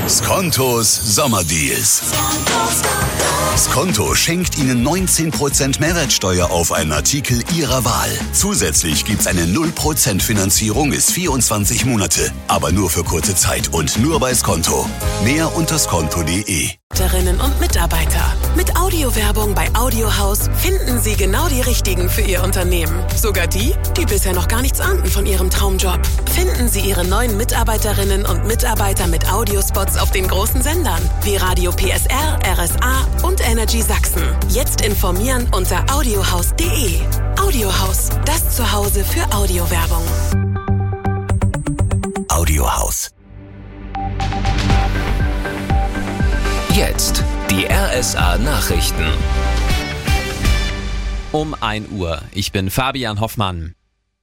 Skontos Sommerdeals. Skonto schenkt Ihnen 19% Mehrwertsteuer auf einen Artikel Ihrer Wahl. Zusätzlich gibt's eine 0% Finanzierung bis 24 Monate. Aber nur für kurze Zeit und nur bei Skonto. Mehr unter skonto.de. Mitarbeiterinnen und Mitarbeiter. Mit Audiowerbung bei Audiohaus finden Sie genau die Richtigen für Ihr Unternehmen. Sogar die bisher noch gar nichts ahnten von Ihrem Traumjob. Finden Sie Ihre neuen Mitarbeiterinnen und Mitarbeiter mit Audiospots auf den großen Sendern wie Radio PSR, RSA und Energy Sachsen. Jetzt informieren unter audiohaus.de. Audiohaus, das Zuhause für Audiowerbung. Audiohaus. Jetzt die RSA-Nachrichten. Um 1 Uhr. Ich bin Fabian Hoffmann.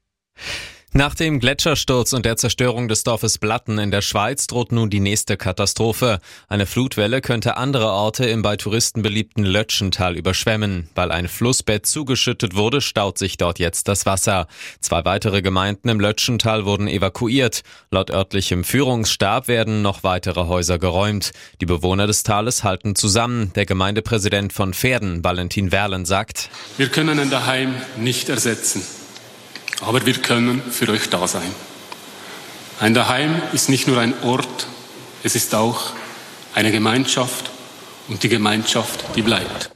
Nach dem Gletschersturz und der Zerstörung des Dorfes Blatten in der Schweiz droht nun die nächste Katastrophe. Eine Flutwelle könnte andere Orte im bei Touristen beliebten Lötschental überschwemmen. Weil ein Flussbett zugeschüttet wurde, staut sich dort jetzt das Wasser. 2 weitere Gemeinden im Lötschental wurden evakuiert. Laut örtlichem Führungsstab werden noch weitere Häuser geräumt. Die Bewohner des Tales halten zusammen. Der Gemeindepräsident von Verden, Valentin Werlen, sagt: Wir können ein Daheim nicht ersetzen. Aber wir können für euch da sein. Ein Daheim ist nicht nur ein Ort, es ist auch eine Gemeinschaft und die Gemeinschaft, die bleibt.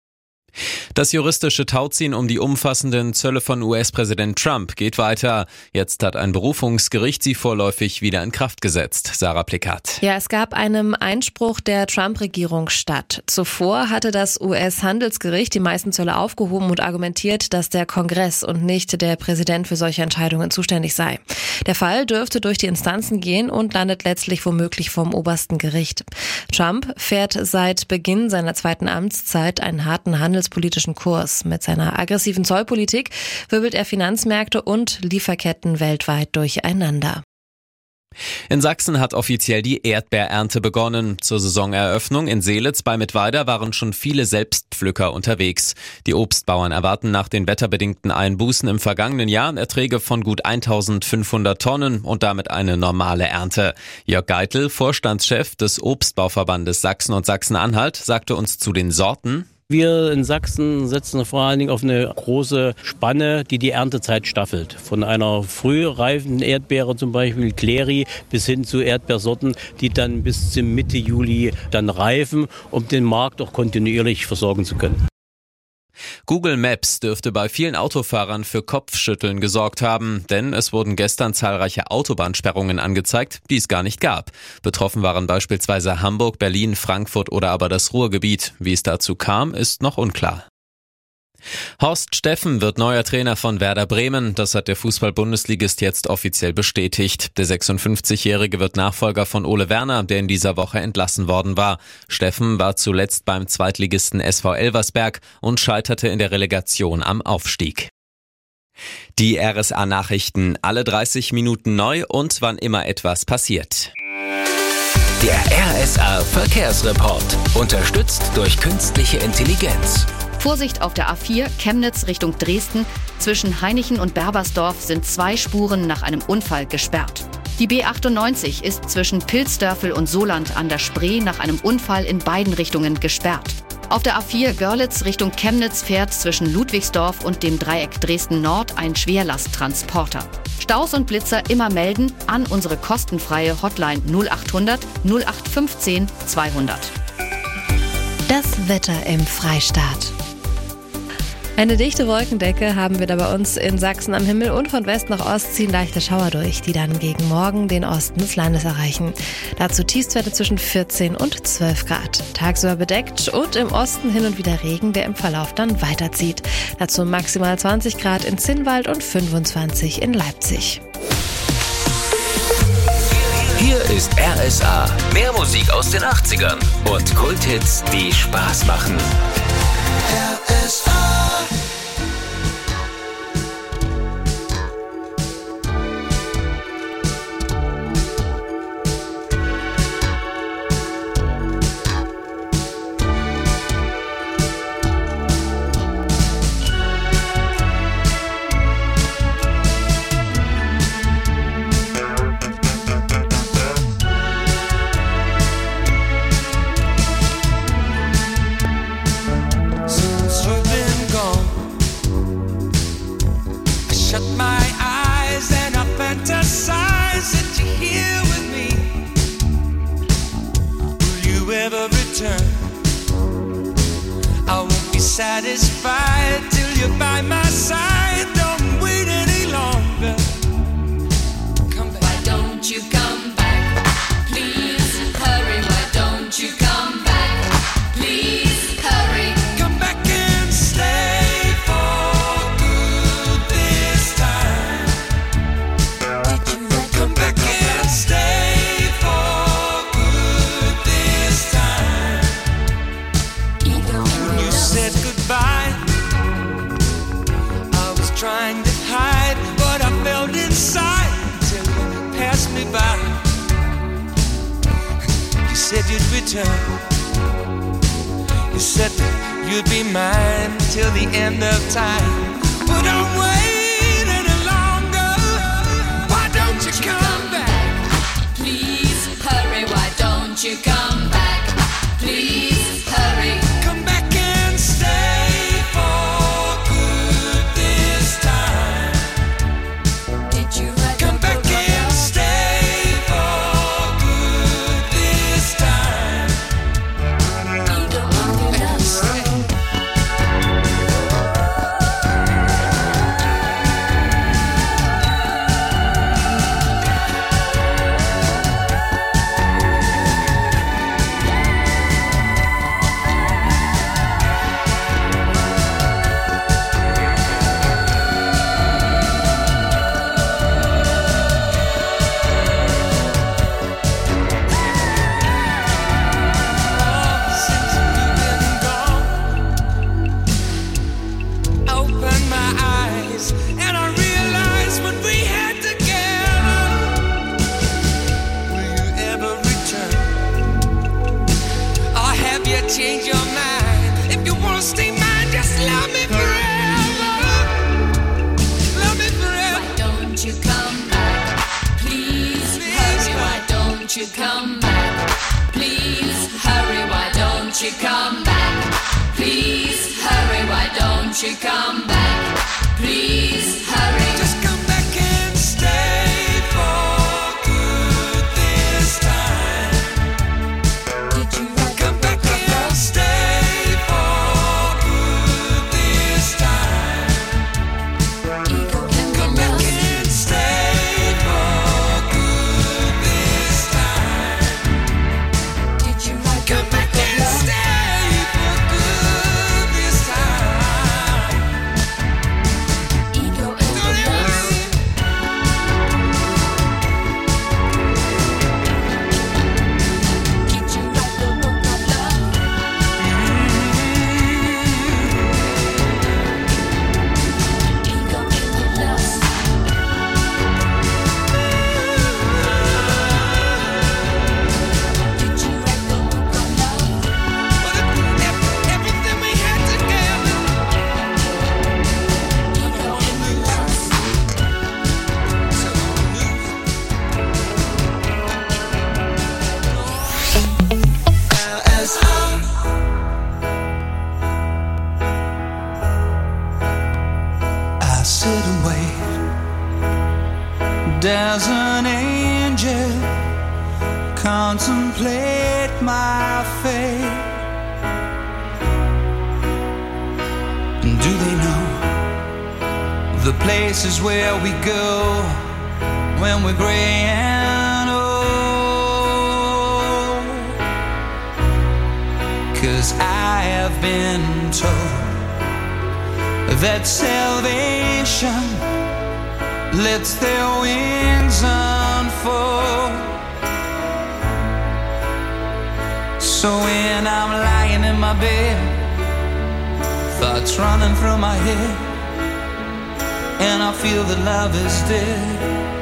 Das juristische Tauziehen um die umfassenden Zölle von US-Präsident Trump geht weiter. Jetzt hat ein Berufungsgericht sie vorläufig wieder in Kraft gesetzt. Sarah Plikat. Ja, es gab einen Einspruch der Trump-Regierung statt. Zuvor hatte das US-Handelsgericht die meisten Zölle aufgehoben und argumentiert, dass der Kongress und nicht der Präsident für solche Entscheidungen zuständig sei. Der Fall dürfte durch die Instanzen gehen und landet letztlich womöglich vom obersten Gericht. Trump fährt seit Beginn seiner 2. Amtszeit einen harten handelspolitischen Kurs. Mit seiner aggressiven Zollpolitik wirbelt er Finanzmärkte und Lieferketten weltweit durcheinander. In Sachsen hat offiziell die Erdbeerernte begonnen. Zur Saisoneröffnung in Seelitz bei Mittweida waren schon viele Selbstpflücker unterwegs. Die Obstbauern erwarten nach den wetterbedingten Einbußen im vergangenen Jahr Erträge von gut 1500 Tonnen und damit eine normale Ernte. Jörg Geitel, Vorstandschef des Obstbauverbandes Sachsen und Sachsen-Anhalt, sagte uns zu den Sorten: Wir in Sachsen setzen vor allen Dingen auf eine große Spanne, die Erntezeit staffelt. Von einer frühreifen Erdbeere, zum Beispiel Kleri, bis hin zu Erdbeersorten, die dann bis zum Mitte Juli dann reifen, um den Markt auch kontinuierlich versorgen zu können. Google Maps dürfte bei vielen Autofahrern für Kopfschütteln gesorgt haben, denn es wurden gestern zahlreiche Autobahnsperrungen angezeigt, die es gar nicht gab. Betroffen waren beispielsweise Hamburg, Berlin, Frankfurt oder aber das Ruhrgebiet. Wie es dazu kam, ist noch unklar. Horst Steffen wird neuer Trainer von Werder Bremen. Das hat der Fußball-Bundesligist jetzt offiziell bestätigt. Der 56-Jährige wird Nachfolger von Ole Werner, der in dieser Woche entlassen worden war. Steffen war zuletzt beim Zweitligisten SV Elversberg und scheiterte in der Relegation am Aufstieg. Die RSA-Nachrichten, alle 30 Minuten neu und wann immer etwas passiert. Der RSA-Verkehrsreport, unterstützt durch künstliche Intelligenz. Vorsicht auf der A4 Chemnitz Richtung Dresden. Zwischen Hainichen und Berbersdorf sind 2 Spuren nach einem Unfall gesperrt. Die B98 ist zwischen Pilzdörfel und Soland an der Spree nach einem Unfall in beiden Richtungen gesperrt. Auf der A4 Görlitz Richtung Chemnitz fährt zwischen Ludwigsdorf und dem Dreieck Dresden Nord ein Schwerlasttransporter. Staus und Blitzer immer melden an unsere kostenfreie Hotline 0800 0815 200. Das Wetter im Freistaat. Eine dichte Wolkendecke haben wir da bei uns in Sachsen am Himmel und von West nach Ost ziehen leichte Schauer durch, die dann gegen Morgen den Osten des Landes erreichen. Dazu Tiefstwerte zwischen 14 und 12 Grad. Tagsüber bedeckt und im Osten hin und wieder Regen, der im Verlauf dann weiterzieht. Dazu maximal 20 Grad in Zinnwald und 25 in Leipzig. Hier ist RSA. Mehr Musik aus den 80ern und Kulthits, die Spaß machen. RSA. ever return. I won't be satisfied till you're by my side. Don't wait any longer. Come back. Why don't you come back? Please hurry. Why don't you come back? Please hurry. Come back and stay for good this time. Did you Come back and stay for good this time. When you said goodbye, I was trying to hide what I felt inside till you passed me by. You said you'd return. You said that you'd be mine till the end of time. But I'm waiting any longer. Why don't you come back? Please hurry. Why don't you come back? Please hurry. Come back and stay for good this time. Did you write Come back and stay for good this time. Since you've been gone, opened my eyes and I realized what we had together. Will you ever return? Or have you changed your mind? If you wanna stay mine, just love me forever. Love me forever. Why don't you come back? Please hurry. Why don't you come back? Please hurry. Why don't you come back? Please hurry. Why don't you come back? Please hurry. Just come back and stay for good this time. Did you write Come back and stay for good this time. Come back and stay for good this time. Did you write Come back and stay for good this time. ego and Don't you lust? worry. Did you write the book of love? Ego and lust. Did you write the book of love? Everything we had together. Ego and lust. I sit and wait. Does an angel contemplate my fate? And do they know the places where we go when we're gray and old? 'Cause I have been told that salvation lets their wings unfold. So when I'm lying in my bed, thoughts running through my head, and I feel that love is dead,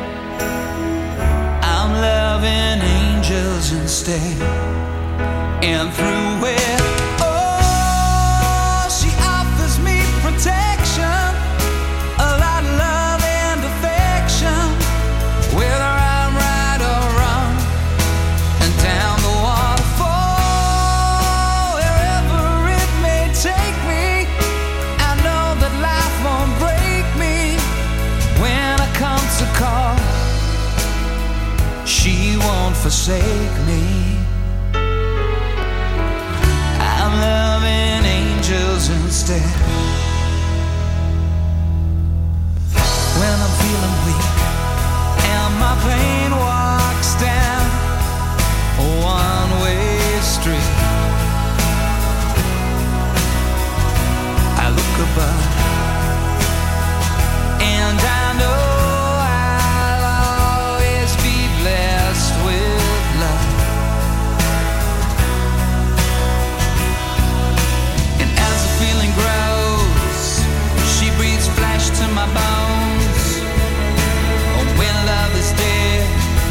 I'm loving angels instead. And through it, oh, she offers me protection, a lot of love and affection, whether I'm right or wrong, and down the waterfall, wherever it may take me, I know that life won't break me when I come to call. She won't forsake me. instead. When I'm feeling weak and my pain walks down a one-way street, I look above and I know I'll always be blessed with love. And as the feeling grows, she breathes flesh to my bones. Oh, when love is dead,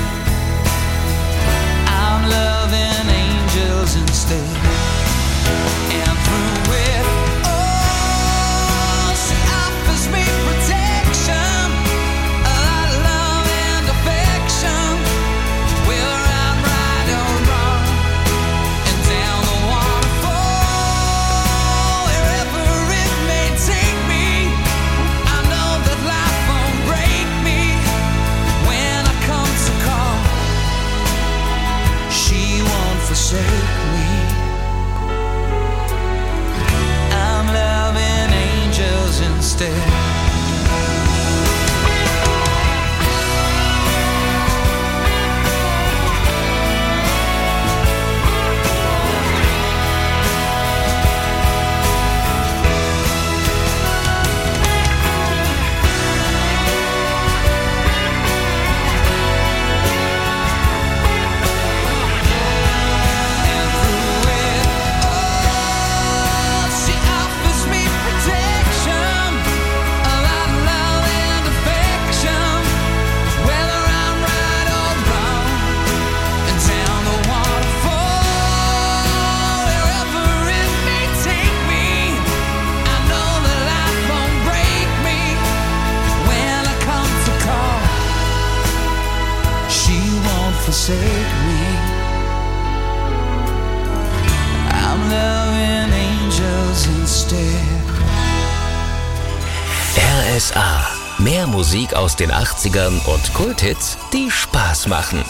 I'm loving angels instead. And through it all, she offers me protection, a lot of love and affection. Whether I'm right or wrong, and down the waterfall, wherever it may take me, I know that life won't break me. When I come to call, she won't forsake me. I'm loving angels instead. And through it all, she offers me protection, a lot of love and affection. Whether I'm right or wrong, and down the waterfall, wherever it may take me, I know that life won't break me. When I come to call, she won't forsake me. I'm loving angels instead. RSA. Mehr Musik aus den 80ern und Kulthits, die Spaß machen.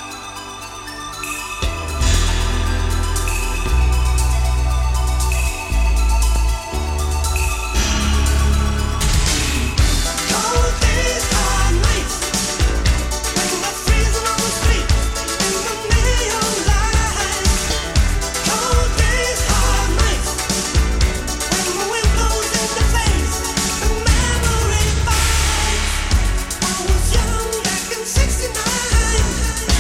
Cold days are nights when we're freezing on the street in the neon lights. Cold days are nights when the wind blows in the face, the memory bites. I was young back in '69.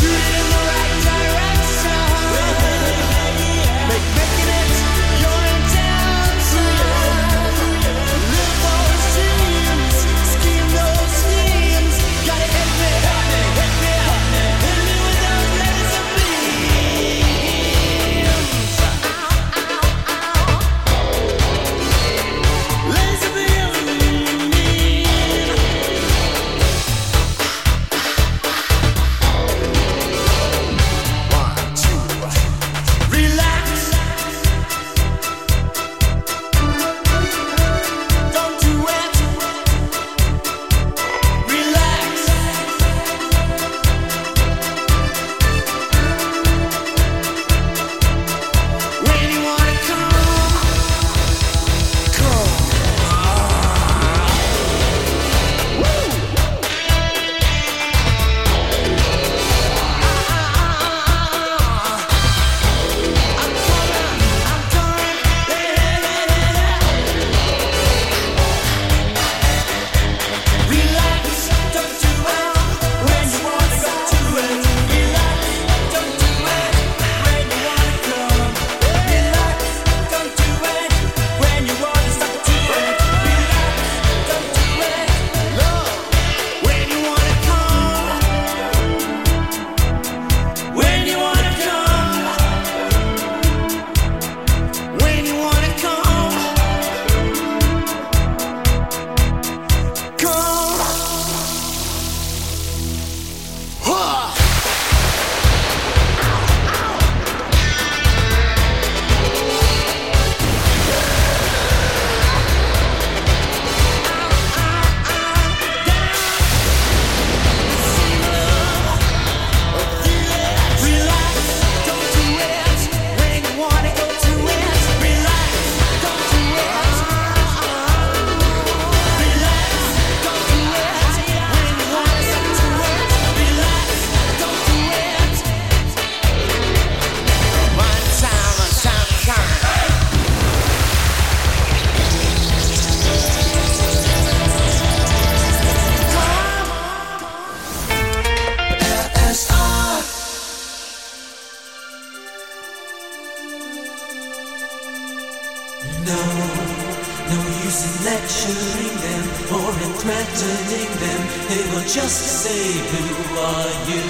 No use in lecturing them or in threatening them. They will just say, who are you?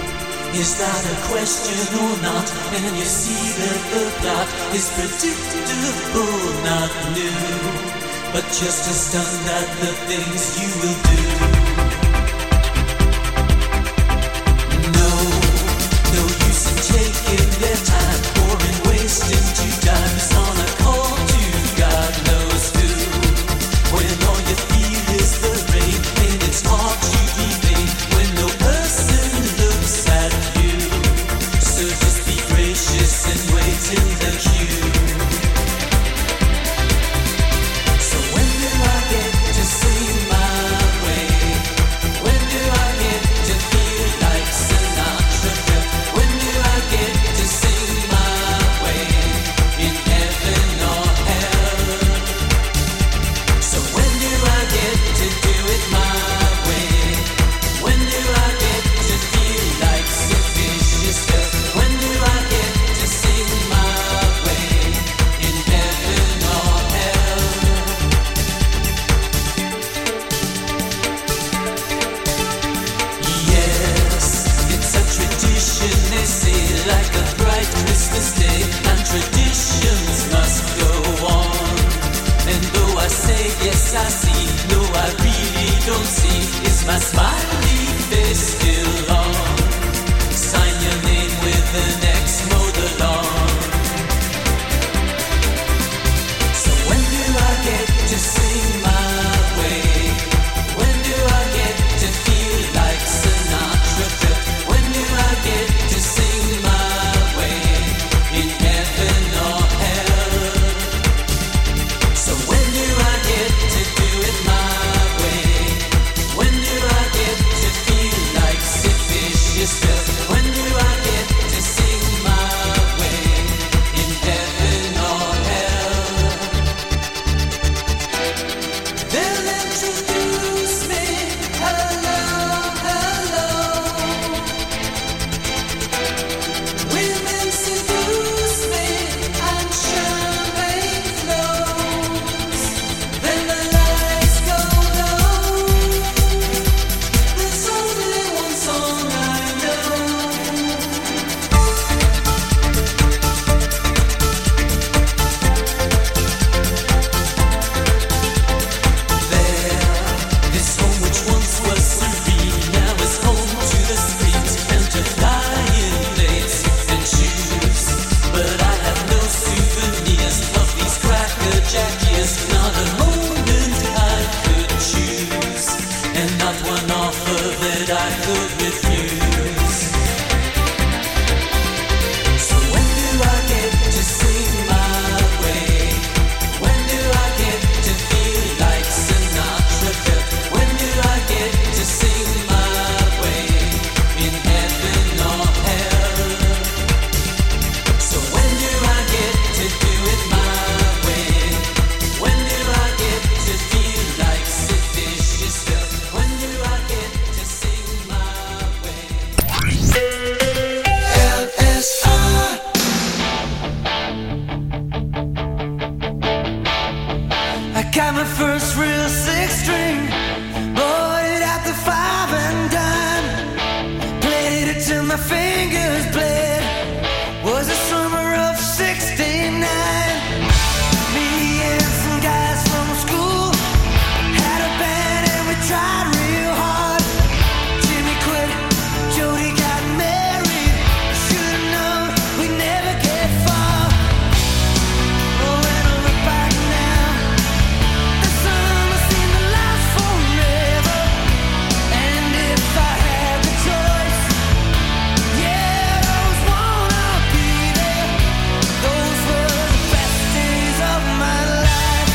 Is that a question or not? And you see that the plot is predictable, not new, but just as standard the things you will do. No use in taking their time or in wasting 2 times on a call to God knows who. When all you feel is the rain and it's hard to be vain when no person looks at you. So just be gracious and wait in the queue. So when do I get to sing my way? When do I get to feel like Sinatra? When do I get to sing my way in heaven or hell? So when do I get to do it my way? When do I get to feel like Sid Vicious? When do I get to sing my way in heaven or hell? Yes, it's a tradition, they say, like a bright Christmas day, and traditions must go on. And though I say yes, I see, no, I really don't see, is my smiley face still on? Sign your name with the next motor lawn. So when do I get to sing my way? When do I get to feel like Sinatra? When do I get to sing my way my fingers bled. Was the summer of '69. Me and some guys from school had a band and we tried real hard. Jimmy quit, Jody got married. Should've known we'd never get far. Oh, when I look back now, the summer seemed to last forever. And if I had the choice, yeah, those wanna be there. Those were the best days of my life.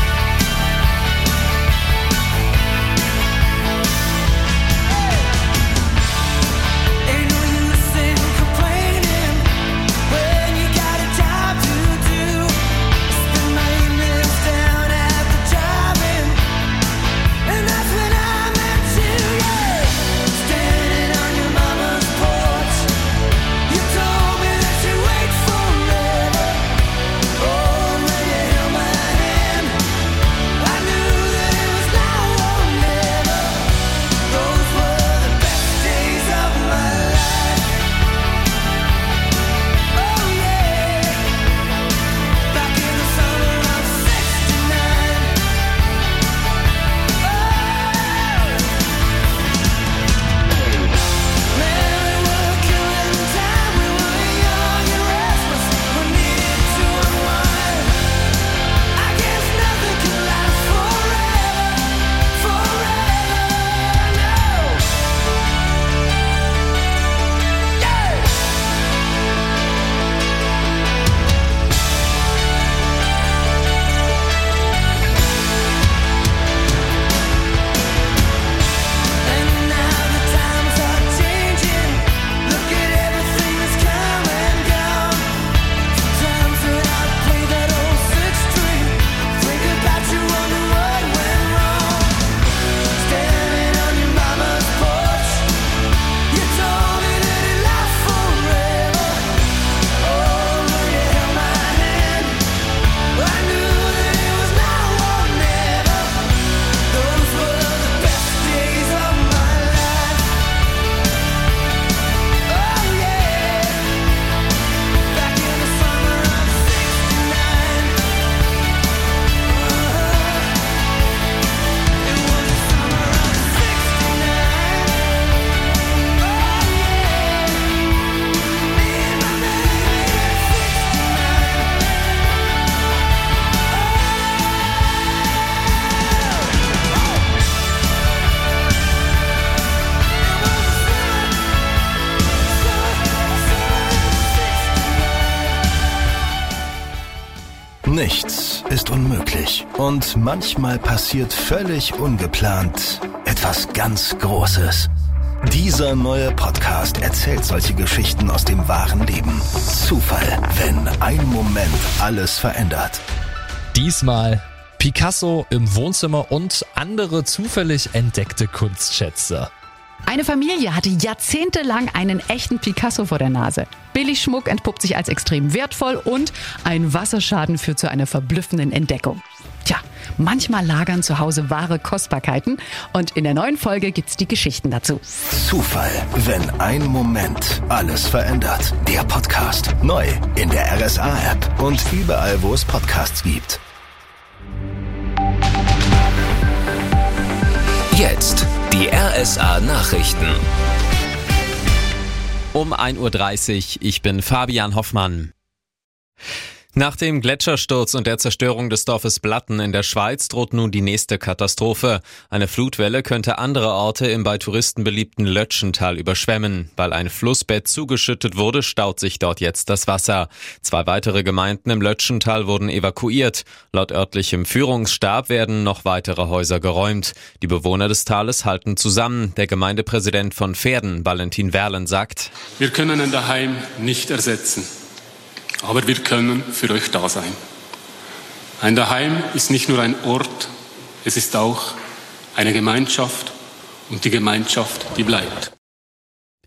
Ain't no use in complaining when you got a job to do. Spend my evenings down at the drive-in, and that's when I met you, yeah. Standing on your mama's porch, you told me that you'd wait forever. Oh, when you held my hand, I knew that it was now or never. Those were the best days of my life. Oh yeah, back in the summer of '69. Man, we were killing time. We were young and restless. We needed to unwind. I guess nothing can last forever, no. Yeah. And now the times are changing. Look at everything that's come and gone. Sometimes when I play that old sixth string, think about you, wonder what went wrong. Standing on your mama's porch, you told me that it lasts forever. Oh, when you held my hand, I knew that it was now or never. Those were the best days of my life. Oh yeah, back in the summer of '69. It was the summer of '69. Oh yeah, me and my baby at Nichts ist unmöglich. Und manchmal passiert völlig ungeplant etwas ganz Großes. Dieser neue Podcast erzählt solche Geschichten aus dem wahren Leben. Zufall, wenn ein Moment alles verändert. Diesmal Picasso im Wohnzimmer und andere zufällig entdeckte Kunstschätze. Eine Familie hatte jahrzehntelang einen echten Picasso vor der Nase. Billigschmuck entpuppt sich als extrem wertvoll und ein Wasserschaden führt zu einer verblüffenden Entdeckung. Tja, manchmal lagern zu Hause wahre Kostbarkeiten und in der neuen Folge gibt's die Geschichten dazu. Zufall, wenn ein Moment alles verändert. Der Podcast. Neu in der RSA-App und überall, wo es Podcasts gibt. Jetzt die RSA-Nachrichten. Um 1:30 Uhr, ich bin Fabian Hoffmann. Nach dem Gletschersturz und der Zerstörung des Dorfes Blatten in der Schweiz droht nun die nächste Katastrophe. Eine Flutwelle könnte andere Orte im bei Touristen beliebten Lötschental überschwemmen. Weil ein Flussbett zugeschüttet wurde, staut sich dort jetzt das Wasser. 2 weitere Gemeinden im Lötschental wurden evakuiert. Laut örtlichem Führungsstab werden noch weitere Häuser geräumt. Die Bewohner des Tales halten zusammen. Der Gemeindepräsident von Verden, Valentin Werlen, sagt: Wir können ein Daheim nicht ersetzen, aber wir können für euch da sein. Ein Daheim ist nicht nur ein Ort, es ist auch eine Gemeinschaft und die Gemeinschaft, die bleibt.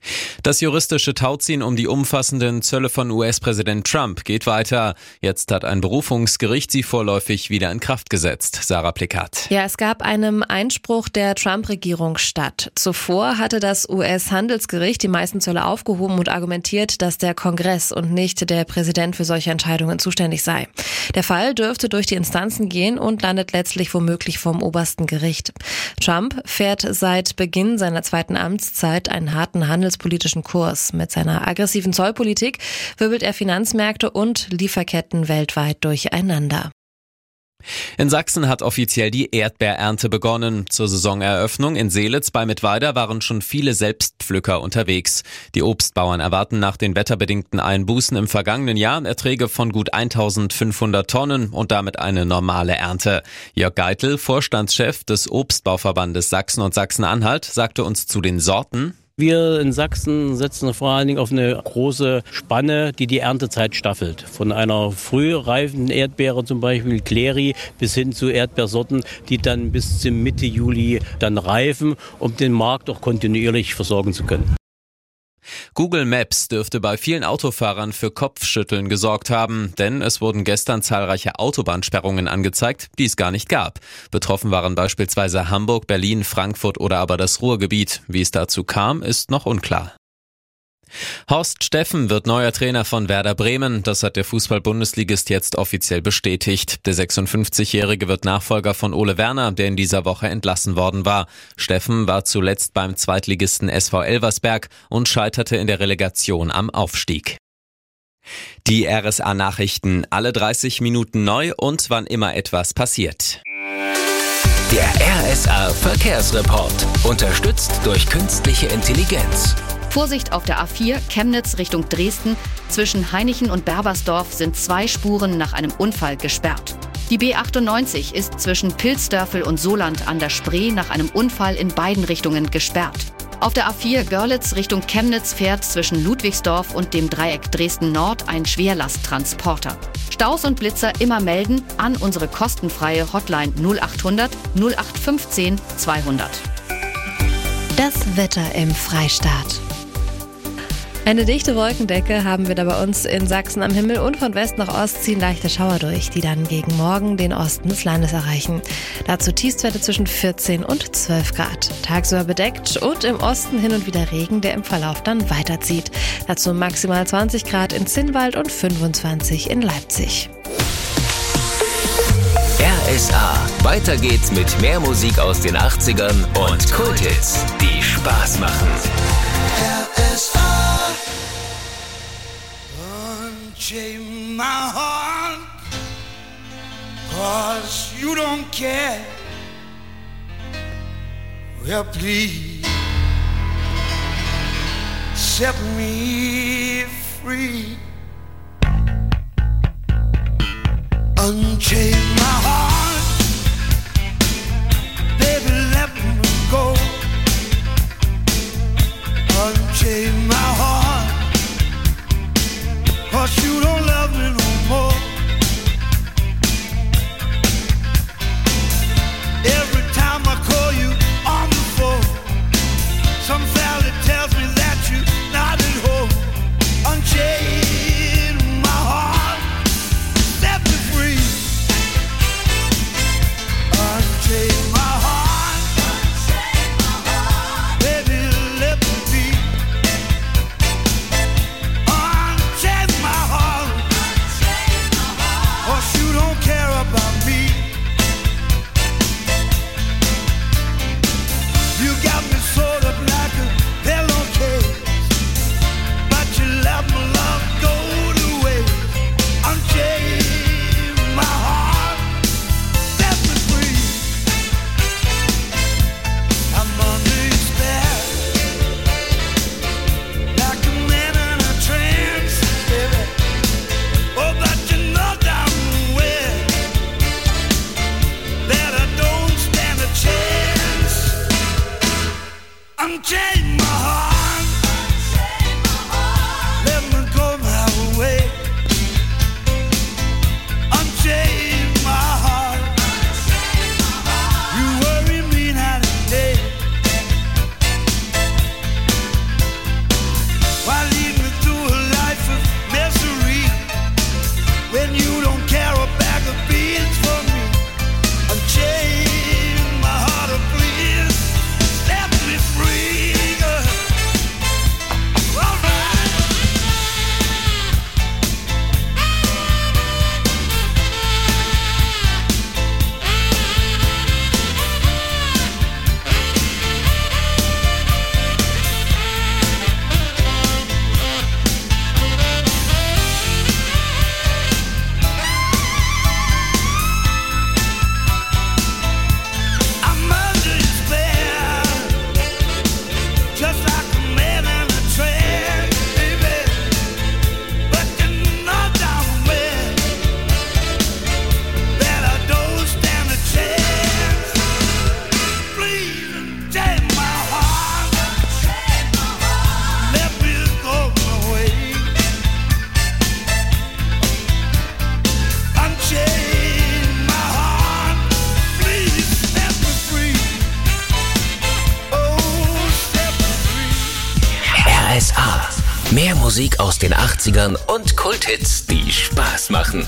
Das juristische Tauziehen um die umfassenden Zölle von US-Präsident Trump geht weiter. Jetzt hat ein Berufungsgericht sie vorläufig wieder in Kraft gesetzt. Sarah Plikat. Ja, es gab einem Einspruch der Trump-Regierung statt. Zuvor hatte das US-Handelsgericht die meisten Zölle aufgehoben und argumentiert, dass der Kongress und nicht der Präsident für solche Entscheidungen zuständig sei. Der Fall dürfte durch die Instanzen gehen und landet letztlich womöglich vom obersten Gericht. Trump fährt seit Beginn seiner zweiten Amtszeit einen harten handelspolitischen Kurs. Mit seiner aggressiven Zollpolitik wirbelt er Finanzmärkte und Lieferketten weltweit durcheinander. In Sachsen hat offiziell die Erdbeerernte begonnen. Zur Saisoneröffnung in Seelitz bei Mittweida waren schon viele Selbstpflücker unterwegs. Die Obstbauern erwarten nach den wetterbedingten Einbußen im vergangenen Jahr Erträge von gut 1500 Tonnen und damit eine normale Ernte. Jörg Geitel, Vorstandschef des Obstbauverbandes Sachsen und Sachsen-Anhalt, sagte uns zu den Sorten: Wir in Sachsen setzen vor allen Dingen auf eine große Spanne, die Erntezeit staffelt. Von einer frühreifen Erdbeere, zum Beispiel Cleri, bis hin zu Erdbeersorten, die dann bis zum Mitte Juli dann reifen, um den Markt auch kontinuierlich versorgen zu können. Google Maps dürfte bei vielen Autofahrern für Kopfschütteln gesorgt haben, denn es wurden gestern zahlreiche Autobahnsperrungen angezeigt, die es gar nicht gab. Betroffen waren beispielsweise Hamburg, Berlin, Frankfurt oder aber das Ruhrgebiet. Wie es dazu kam, ist noch unklar. Horst Steffen wird neuer Trainer von Werder Bremen. Das hat der Fußball-Bundesligist jetzt offiziell bestätigt. Der 56-Jährige wird Nachfolger von Ole Werner, der in dieser Woche entlassen worden war. Steffen war zuletzt beim Zweitligisten SV Elversberg und scheiterte in der Relegation am Aufstieg. Die RSA-Nachrichten, alle 30 Minuten neu und wann immer etwas passiert. Der RSA-Verkehrsreport, unterstützt durch künstliche Intelligenz. Vorsicht auf der A4 Chemnitz Richtung Dresden. Zwischen Hainichen und Berbersdorf sind 2 Spuren nach einem Unfall gesperrt. Die B98 ist zwischen Pilzdörfel und Soland an der Spree nach einem Unfall in beiden Richtungen gesperrt. Auf der A4 Görlitz Richtung Chemnitz fährt zwischen Ludwigsdorf und dem Dreieck Dresden-Nord ein Schwerlasttransporter. Staus und Blitzer immer melden an unsere kostenfreie Hotline 0800 0815 200. Das Wetter im Freistaat. Eine dichte Wolkendecke haben wir da bei uns in Sachsen am Himmel und von West nach Ost ziehen leichte Schauer durch, die dann gegen Morgen den Osten des Landes erreichen. Dazu Tiefstwerte zwischen 14 und 12 Grad. Tagsüber bedeckt und im Osten hin und wieder Regen, der im Verlauf dann weiterzieht. Dazu maximal 20 Grad in Zinnwald und 25 in Leipzig. RSA. Weiter geht's mit mehr Musik aus den 80ern und Kulthits, die Spaß machen. RSA. Unchain my heart, 'cause you don't care. Well, please set me free. Unchain my heart, baby, let me go. Unchain my heart, 'cause you don't love me no more. Every time I call you on the phone, some fella tells me that you're not at home. Unchain my heart, set me free. Mehr Musik aus den 80ern und Kulthits, die Spaß machen.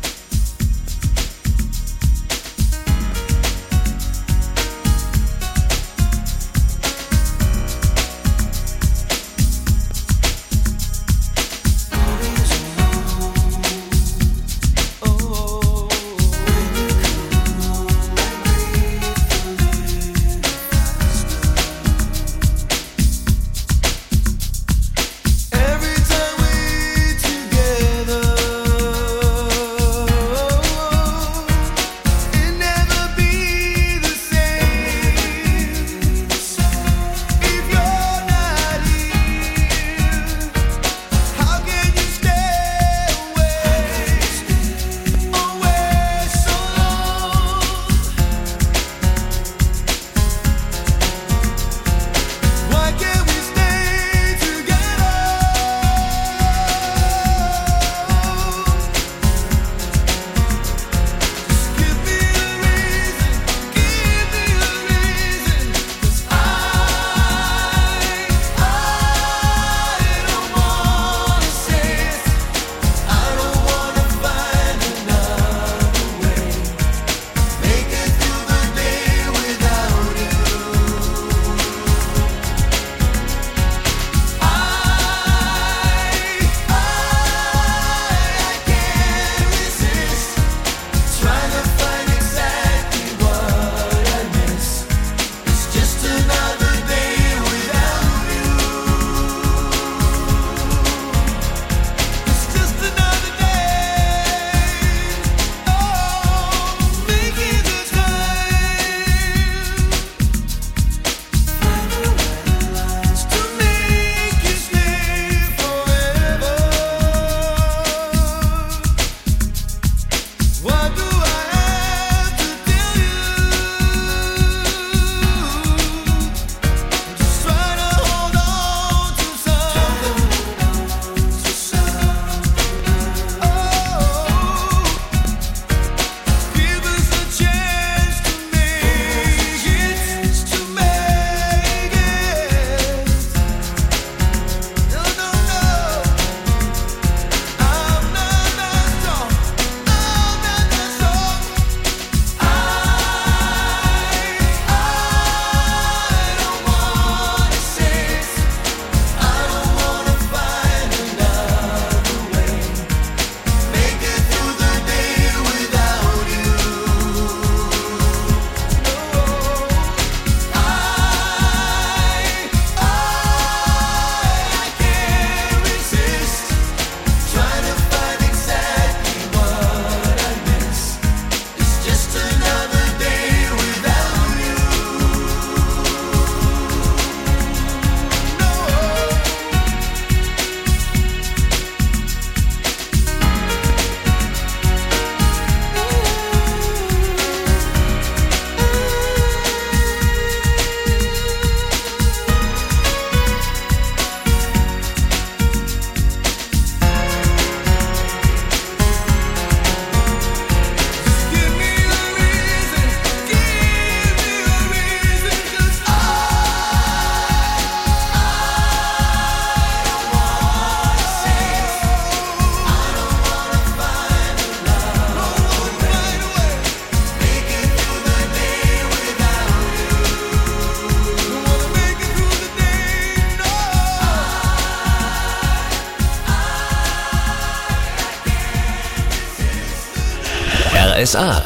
RSA.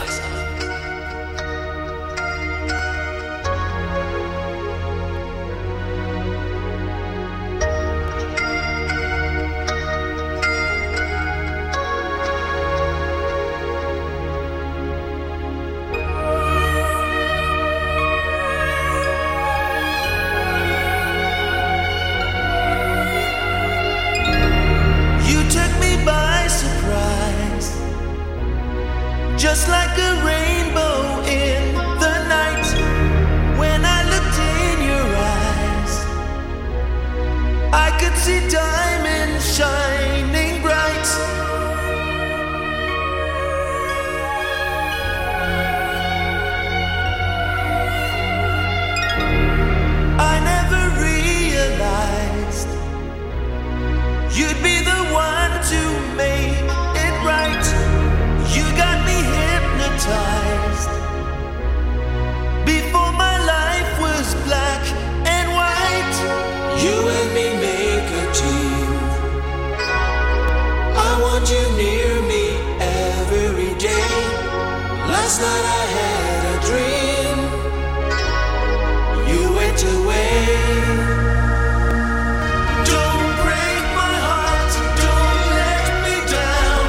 You took me by surprise, just like a you'd be the one to make it right. You got me hypnotized. Before my life was black and white, you and me make a team. I want you near me every day. Last night I had a dream. You went away. Don't break my heart, don't let me down.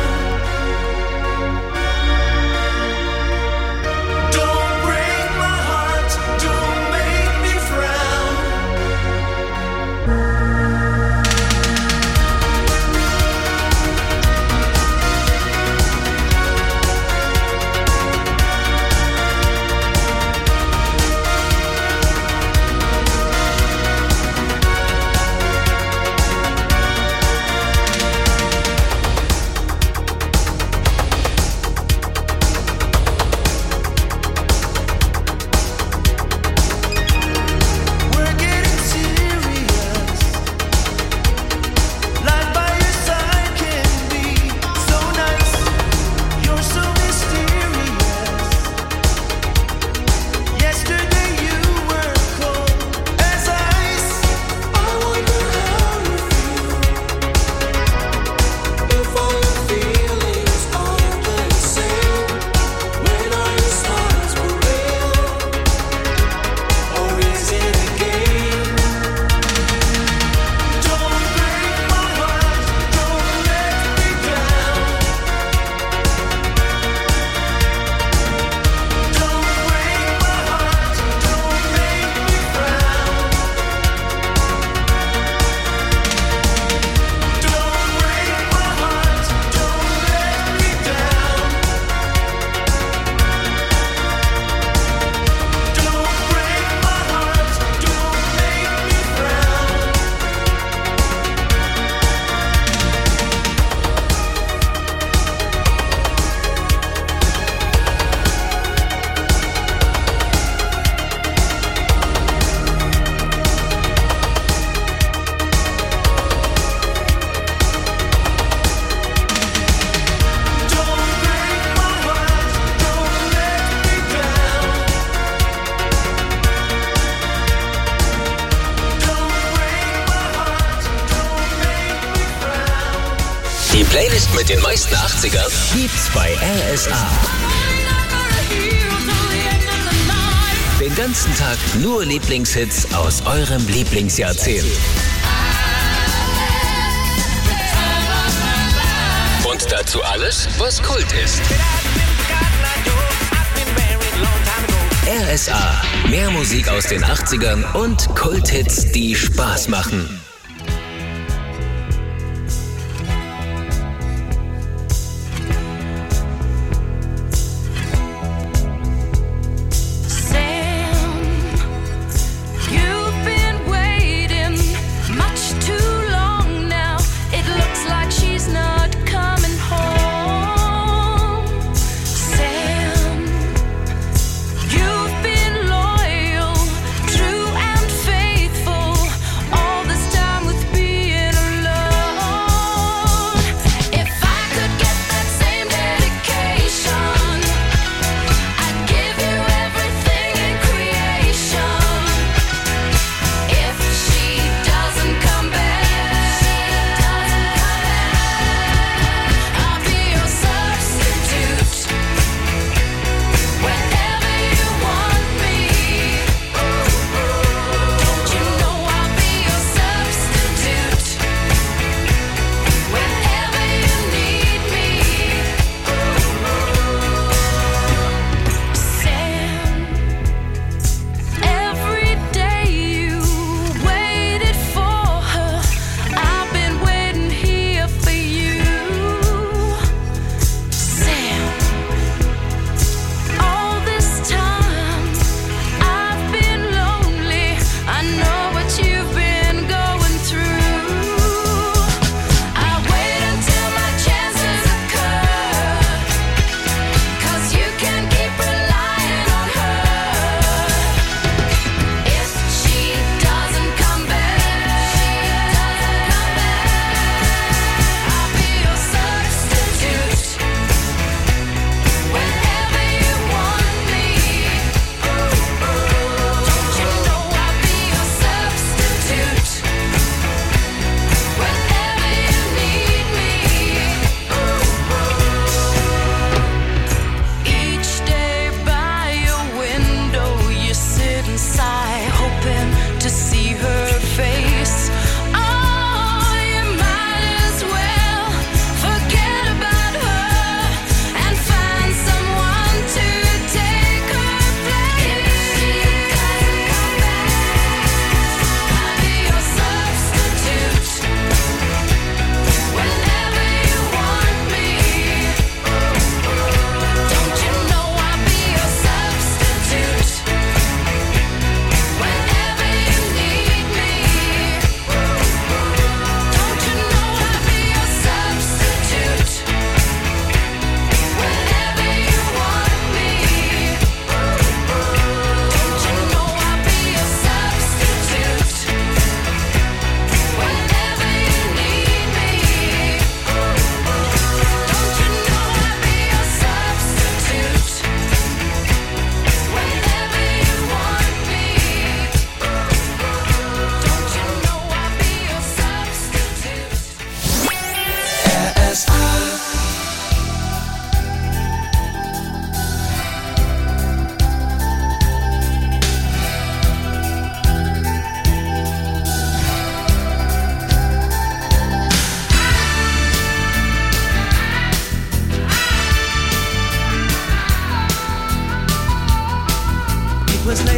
Don't break my heart, don't make me frown. We're getting serious. Life by your side can be so nice. You're so mysterious. Yesterday you were cold as ice. I wonder how you feel. If all your feelings are the same. When are your smiles for real? Or is it a game? Don't break my heart, don't let me down. Don't break my heart, don't make me frown. Don't break my heart, don't let me down. Don't break my heart, don't make me frown. Don't break my heart, don't let me down. Don't break my heart, don't make me frown. Die Playlist mit den meisten 80ern gibt's bei RSA. Den ganzen Tag nur Lieblingshits aus eurem Lieblingsjahrzehnt. Und dazu alles, was Kult ist. RSA. Mehr Musik aus den 80ern und Kulthits, die Spaß machen. You've been waiting much too long now. It looks like she's not coming home. Sam, you've been loyal, true and faithful all this time.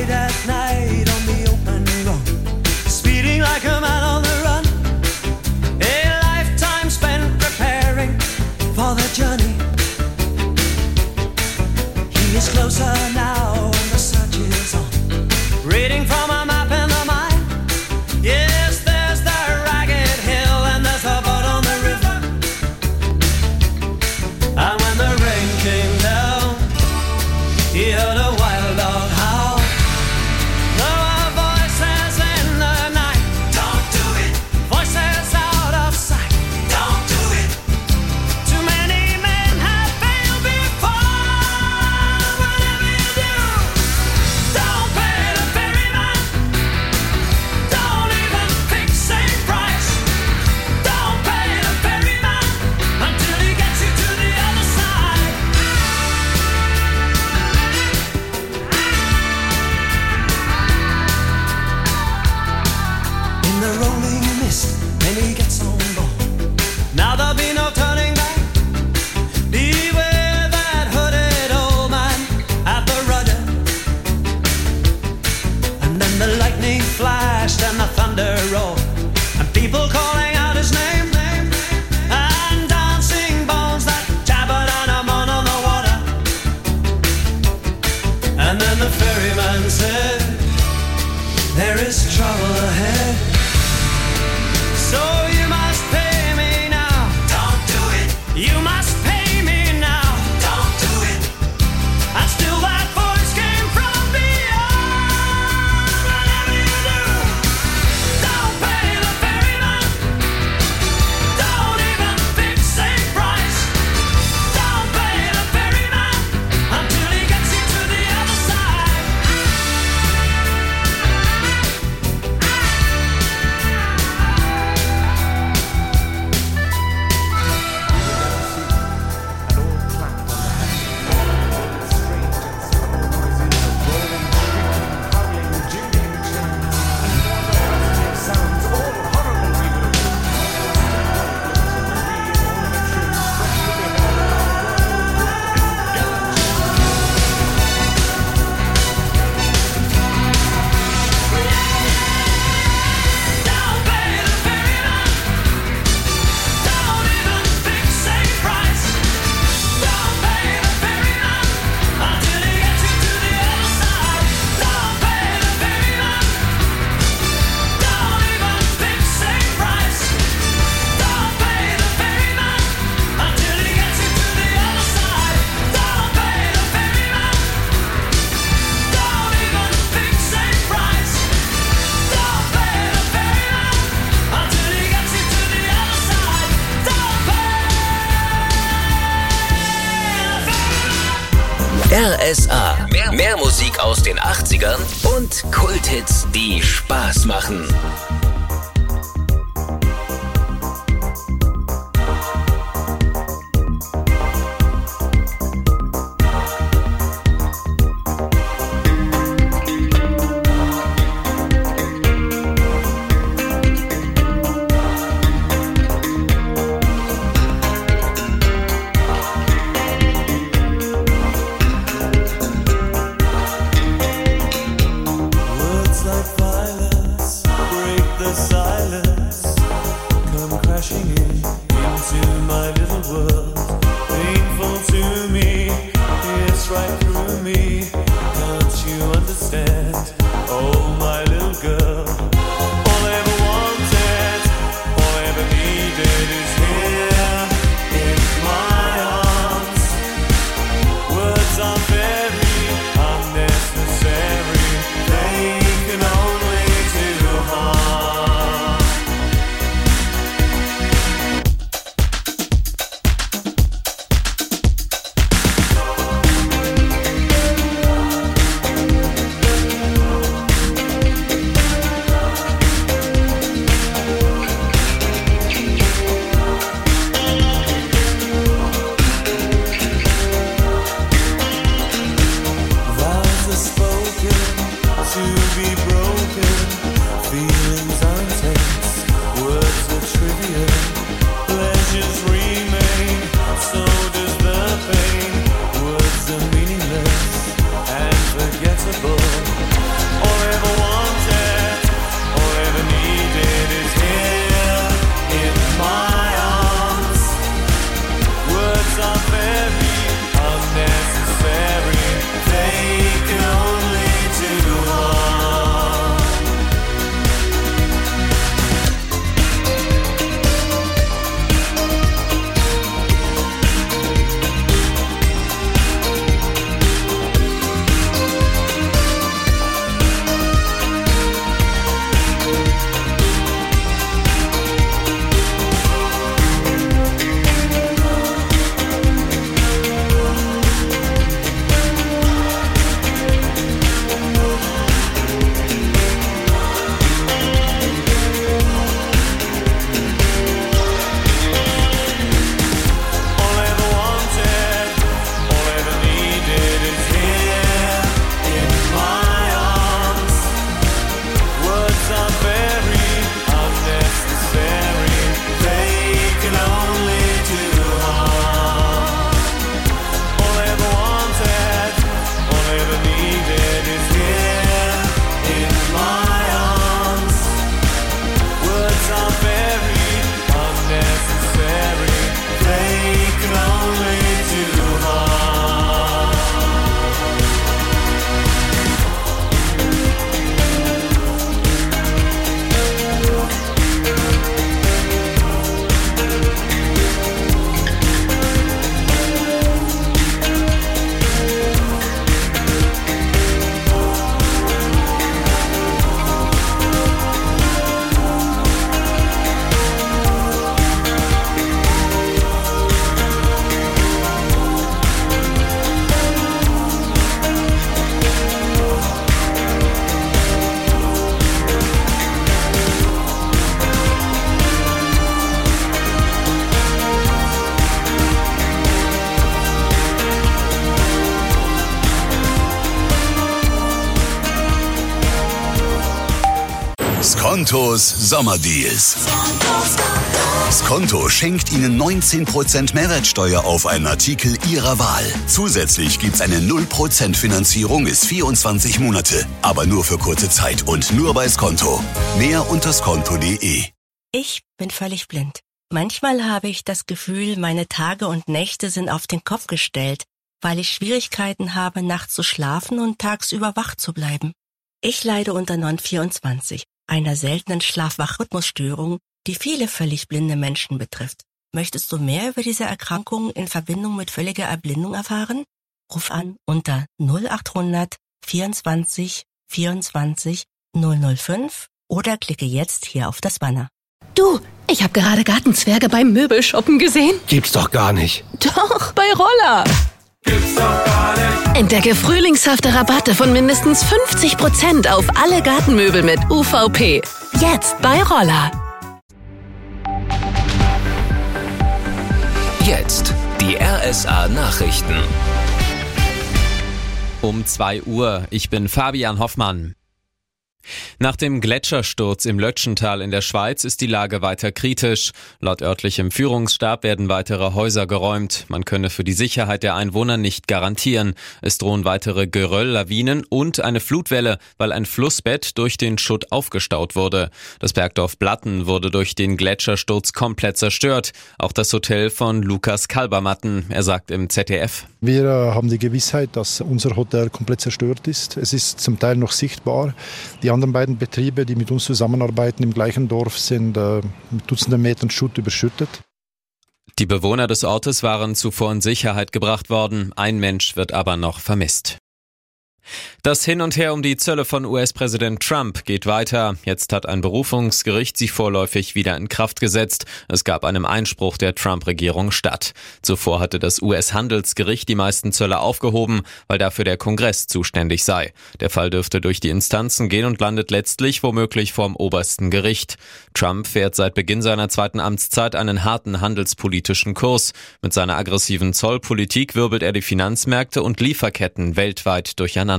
late at night on the open road, speeding like a man on the run. A lifetime spent preparing for the journey. He is closer now and the search is on. Reading from a map in the mind. Yes, there's the ragged hill and there's the boat on the river. And when the rain came down, he heard a wild dog howl. There were voices in the night. Don't do it. Voices out of sight. Don't do it. Too many men have failed before. Whatever you do, don't pay the ferryman. Don't even fix a price. Don't pay the ferryman until he gets you to the other side. In the rolling mist, when he gets on board, now there'll be no turning back. Beware that hooded old man at the rudder. And then the lightning flashed and the thunder roared, and people calling out his name, and dancing bones that jabbered on him on the water. And then the ferryman said, there is trouble ahead. So you must pay me now. Don't do it. You must pay me now. Don't do it. And still that voice came from beyond. Whatever you do, don't pay the ferryman. Don't even fix a price. Don't pay the ferryman until he gets you to the other side. RSA. Mehr Musik aus den 80ern und Kulthits, die Spaß machen. Words like violence break the silence, come crashing into my little world. Painful to me, it's right through me. Can't you understand? Oh, my little girl. All I ever wanted, all I ever needed is here in my arms. Words are very unnecessary. They can only do harm. Skontos Sommerdeals. Skonto schenkt Ihnen 19% Mehrwertsteuer auf einen Artikel Ihrer Wahl. Zusätzlich gibt's eine 0% Finanzierung bis 24 Monate. Aber nur für kurze Zeit und nur bei Skonto. Mehr unter skonto.de. Ich bin völlig blind. Manchmal habe ich das Gefühl, meine Tage und Nächte sind auf den Kopf gestellt, weil ich Schwierigkeiten habe, nachts zu schlafen und tagsüber wach zu bleiben. Ich leide unter Non-24, einer seltenen Schlaf-Wach-Rhythmusstörung, die viele völlig blinde Menschen betrifft. Möchtest du mehr über diese Erkrankung in Verbindung mit völliger Erblindung erfahren? Ruf an unter 0800 24 24 005 oder klicke jetzt hier auf das Banner. Du, ich habe gerade Gartenzwerge beim Möbelshoppen gesehen. Gibt's doch gar nicht. Doch, bei Roller. Gibt's doch gar nicht. Entdecke frühlingshafte Rabatte von mindestens 50% auf alle Gartenmöbel mit UVP. Jetzt bei Roller. Jetzt die RSA Nachrichten. Um 2 Uhr, ich bin Fabian Hoffmann. Nach dem Gletschersturz im Lötschental in der Schweiz ist die Lage weiter kritisch. Laut örtlichem Führungsstab werden weitere Häuser geräumt. Man könne für die Sicherheit der Einwohner nicht garantieren. Es drohen weitere Gerölllawinen und eine Flutwelle, weil ein Flussbett durch den Schutt aufgestaut wurde. Das Bergdorf Blatten wurde durch den Gletschersturz komplett zerstört. Auch das Hotel von Lukas Kalbermatten. Er sagt im ZDF: Wir haben die Gewissheit, dass unser Hotel komplett zerstört ist. Es ist zum Teil noch sichtbar. Die anderen beiden Betriebe, die mit uns zusammenarbeiten im gleichen Dorf, sind mit Dutzenden Metern Schutt überschüttet. Die Bewohner des Ortes waren zuvor in Sicherheit gebracht worden. Ein Mensch wird aber noch vermisst. Das Hin und Her um die Zölle von US-Präsident Trump geht weiter. Jetzt hat ein Berufungsgericht sie vorläufig wieder in Kraft gesetzt. Es gab einem Einspruch der Trump-Regierung statt. Zuvor hatte das US-Handelsgericht die meisten Zölle aufgehoben, weil dafür der Kongress zuständig sei. Der Fall dürfte durch die Instanzen gehen und landet letztlich womöglich vorm obersten Gericht. Trump fährt seit Beginn seiner zweiten Amtszeit einen harten handelspolitischen Kurs. Mit seiner aggressiven Zollpolitik wirbelt er die Finanzmärkte und Lieferketten weltweit durcheinander.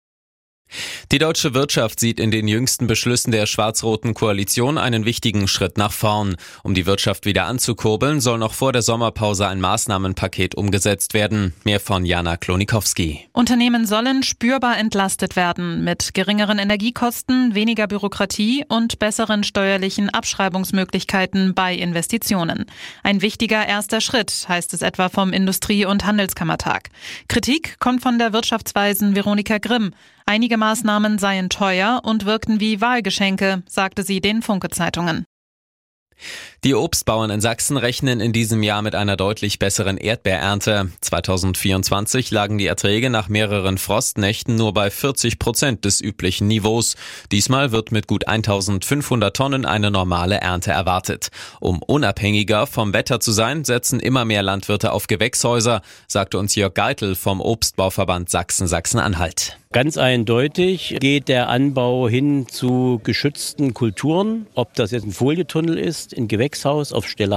Die deutsche Wirtschaft sieht in den jüngsten Beschlüssen der schwarz-roten Koalition einen wichtigen Schritt nach vorn. Um die Wirtschaft wieder anzukurbeln, soll noch vor der Sommerpause ein Maßnahmenpaket umgesetzt werden. Mehr von Jana Klonikowski. Unternehmen sollen spürbar entlastet werden mit geringeren Energiekosten, weniger Bürokratie und besseren steuerlichen Abschreibungsmöglichkeiten bei Investitionen. Ein wichtiger erster Schritt, heißt es etwa vom Industrie- und Handelskammertag. Kritik kommt von der Wirtschaftsweisen Veronika Grimm. Einige Maßnahmen seien teuer und wirkten wie Wahlgeschenke, sagte sie den Funke-Zeitungen. Die Obstbauern in Sachsen rechnen in diesem Jahr mit einer deutlich besseren Erdbeerernte. 2024 lagen die Erträge nach mehreren Frostnächten nur bei 40% des üblichen Niveaus. Diesmal wird mit gut 1500 Tonnen eine normale Ernte erwartet. Um unabhängiger vom Wetter zu sein, setzen immer mehr Landwirte auf Gewächshäuser, sagte uns Jörg Geitel vom Obstbauverband Sachsen-Sachsen-Anhalt. Ganz eindeutig geht der Anbau hin zu geschützten Kulturen, ob das jetzt ein Folietunnel ist, ein Gewächshaus auf Stellar